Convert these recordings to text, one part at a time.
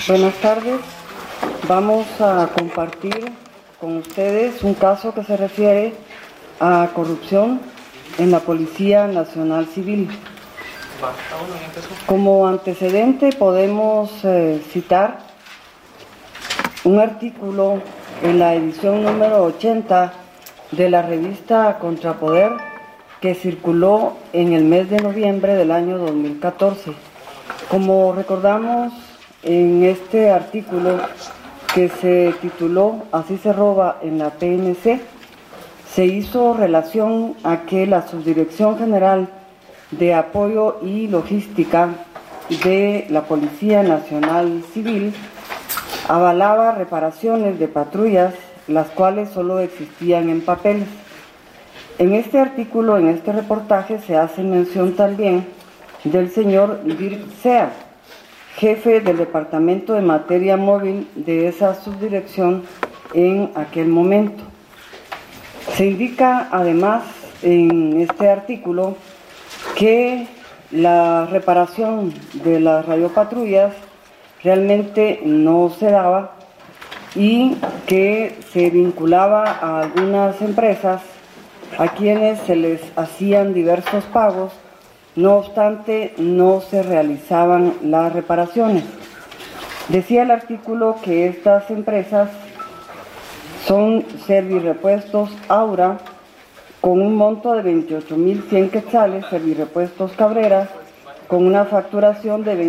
Buenas tardes. Vamos a compartir con ustedes un caso que se refiere a corrupción en la Policía Nacional Civil. Como antecedente podemos citar un artículo en la edición número 80 de la revista Contrapoder que circuló en el mes de noviembre del año 2014. Como recordamos en este artículo que se tituló "Así se roba en la PNC", se hizo relación a que la Subdirección General de Apoyo y Logística de la Policía Nacional Civil avalaba reparaciones de patrullas, las cuales solo existían en papeles. En este artículo, en este reportaje, se hace mención también del señor Dirk Sea, jefe del Departamento de Materia Móvil de esa subdirección en aquel momento. Se indica además en este artículo que la reparación de las radiopatrullas realmente no se daba y que se vinculaba a algunas empresas a quienes se les hacían diversos pagos. No obstante, no se realizaban las reparaciones. Decía el artículo que estas empresas son Servirepuestos Aura, con un monto de 28.100 quetzales, Servirepuestos Cabrera, con una facturación de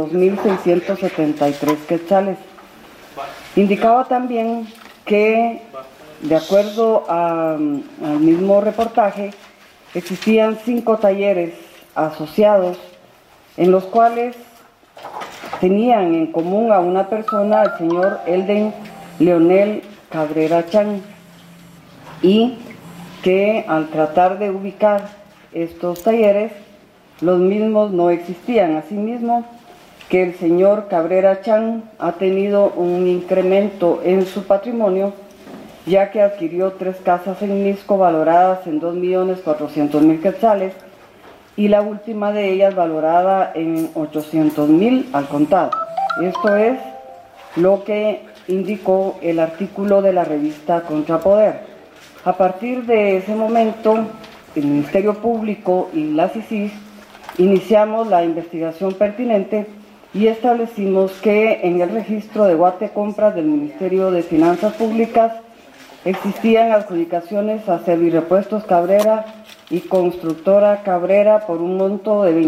22.673 quetzales. Indicaba también que, de acuerdo al mismo reportaje, existían 5 talleres asociados en los cuales tenían en común a una persona, al señor Elden Leonel Cabrera Chan, y que al tratar de ubicar estos talleres, los mismos no existían. Asimismo, que el señor Cabrera Chan ha tenido un incremento en su patrimonio, ya que adquirió 3 casas en Misco valoradas en 2.400.000 quetzales, y la última de ellas valorada en 800.000 al contado. Esto es lo que indicó el artículo de la revista Contrapoder. A partir de ese momento, el Ministerio Público y la CICIG iniciamos la investigación pertinente y establecimos que en el registro de Guatecompras del Ministerio de Finanzas Públicas existían adjudicaciones a Servirepuestos Cabrera y Constructora Cabrera por un monto de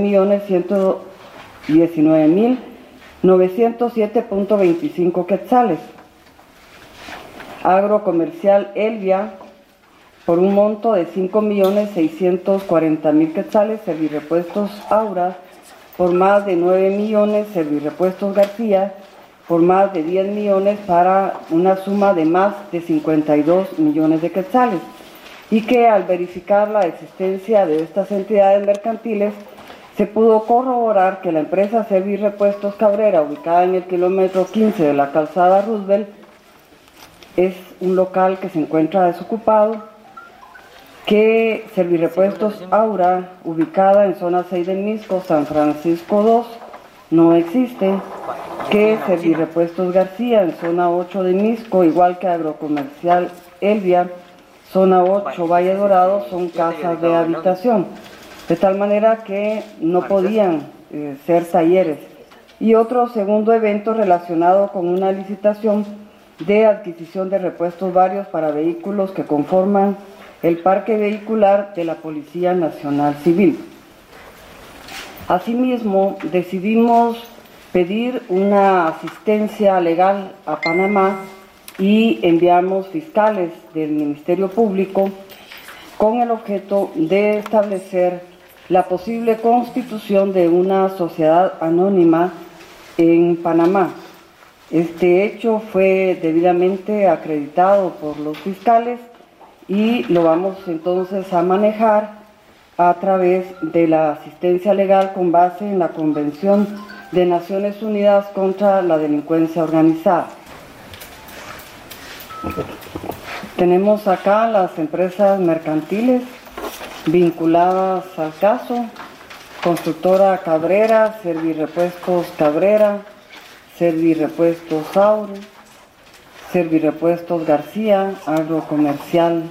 26.119.907.25 quetzales. Agrocomercial Elvia por un monto de 5.640.000 quetzales, Servirepuestos Aura por más de 9 millones, Servirepuestos García por más de 10 millones, para una suma de más de 52 millones de quetzales, y que al verificar la existencia de estas entidades mercantiles se pudo corroborar que la empresa Servirepuestos Cabrera, ubicada en el kilómetro 15 de la calzada Roosevelt, es un local que se encuentra desocupado, que Servirepuestos Aura, ubicada en zona 6 del Misco, San Francisco 2, no existe, que Servirepuestos García, en zona 8 de Misco, igual que Agrocomercial Elvia, zona 8 Valle Dorado, son casas de habitación, de tal manera que no podían ser talleres. Y otro segundo evento relacionado con una licitación de adquisición de repuestos varios para vehículos que conforman el parque vehicular de la Policía Nacional Civil. Asimismo, decidimos pedir una asistencia legal a Panamá y enviamos fiscales del Ministerio Público con el objeto de establecer la posible constitución de una sociedad anónima en Panamá. Este hecho fue debidamente acreditado por los fiscales y lo vamos entonces a manejar a través de la asistencia legal con base en la Convención de Naciones Unidas contra la Delincuencia Organizada. Tenemos acá las empresas mercantiles vinculadas al caso: Constructora Cabrera, Servirepuestos Cabrera, Servirepuestos Sauro, Servirepuestos García, Agrocomercial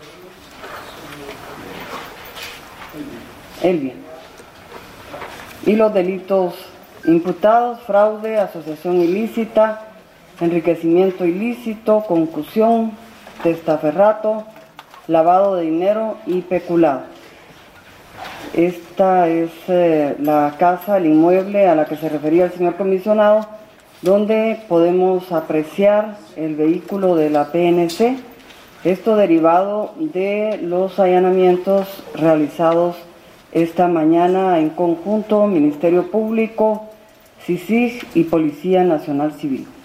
Elvia. Y los delitos imputados: fraude, asociación ilícita, enriquecimiento ilícito, concusión, testaferrato, lavado de dinero y peculado. Esta es la casa, el inmueble a la que se refería el señor comisionado, donde podemos apreciar el vehículo de la PNC, esto derivado de los allanamientos realizados esta mañana en conjunto Ministerio Público, CICIG y Policía Nacional Civil.